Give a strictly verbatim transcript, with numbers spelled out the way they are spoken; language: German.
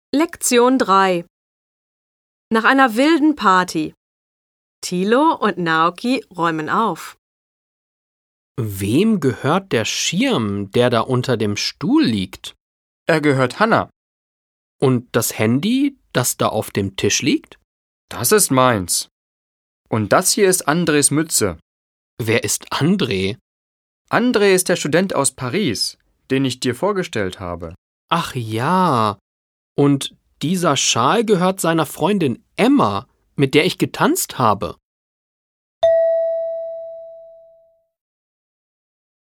Lektion drei. Nach einer wilden Party. Thilo und Naoki räumen auf. Wem gehört der Schirm, der da unter dem Stuhl liegt? Er gehört Hanna. Und das Handy, das da auf dem Tisch liegt? Das ist meins. Und das hier ist Andres Mütze. Wer ist André? André ist der Student aus Paris, den ich dir vorgestellt habe. Ach ja. Und dieser Schal gehört seiner Freundin Emma, mit der ich getanzt habe.